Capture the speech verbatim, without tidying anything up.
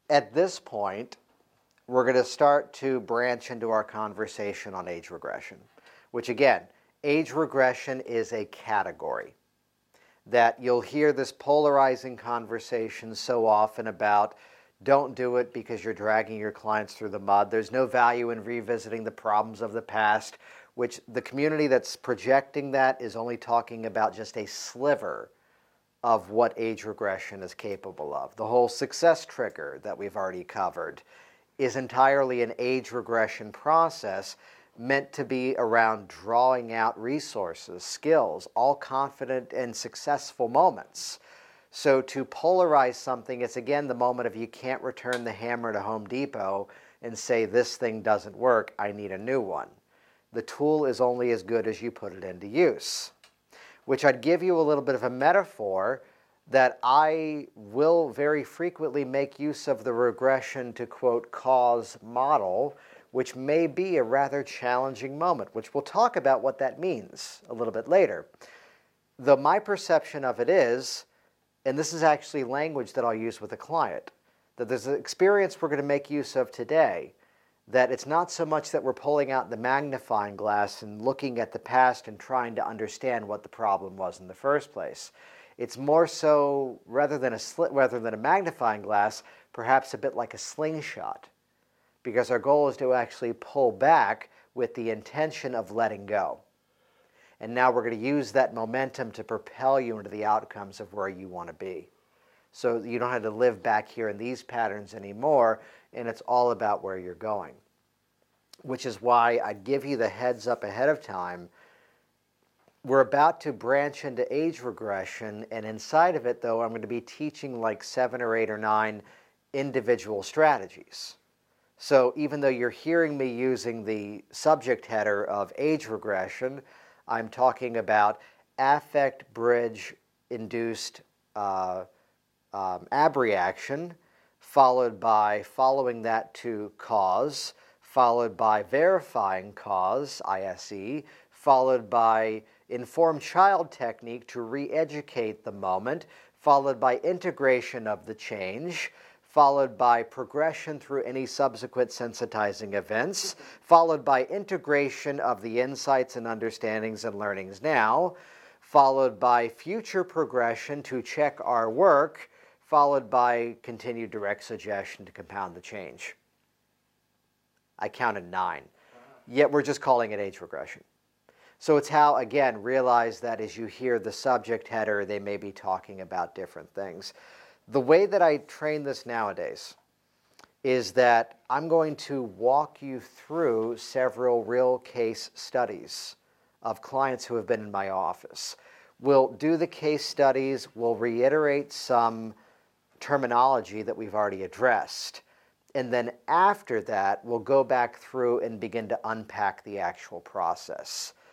At this point, we're going to start to branch into our conversation on age regression, which again, age regression is a category that you'll hear this polarizing conversation so often about don't do it because you're dragging your clients through the mud. There's no value in revisiting the problems of the past, which the community that's projecting that is only talking about just a sliver of what age regression is capable of. The whole success trigger that we've already covered is entirely an age regression process meant to be around drawing out resources, skills, all confident and successful moments. So to polarize something, it's again the moment of you can't return the hammer to Home Depot and say this thing doesn't work, I need a new one. The tool is only as good as you put it into use. Which I'd give you a little bit of a metaphor that I will very frequently make use of the regression to quote cause model, which may be a rather challenging moment, which we'll talk about what that means a little bit later. Though my perception of it is, and this is actually language that I'll use with a client, that there's an experience we're going to make use of today, that it's not so much that we're pulling out the magnifying glass and looking at the past and trying to understand what the problem was in the first place. It's more so, rather than a slit, rather than a magnifying glass, perhaps a bit like a slingshot, because our goal is to actually pull back with the intention of letting go. And now we're going to use that momentum to propel you into the outcomes of where you want to be. So you don't have to live back here in these patterns anymore, and it's all about where you're going. Which is why I give you the heads up ahead of time. We're about to branch into age regression, and inside of it, though, I'm going to be teaching like seven or eight or nine individual strategies. So even though you're hearing me using the subject header of age regression, I'm talking about affect bridge induced uh, um, abreaction, followed by following that to cause, followed by verifying cause, I S E, followed by informed child technique to re-educate the moment, followed by integration of the change, followed by progression through any subsequent sensitizing events, followed by integration of the insights and understandings and learnings now, followed by future progression to check our work, followed by continued direct suggestion to compound the change. I counted nine, yet we're just calling it age regression. So it's how, again, realize that as you hear the subject header, they may be talking about different things. The way that I train this nowadays is that I'm going to walk you through several real case studies of clients who have been in my office. We'll do the case studies, we'll reiterate some terminology that we've already addressed, and then after that, we'll go back through and begin to unpack the actual process.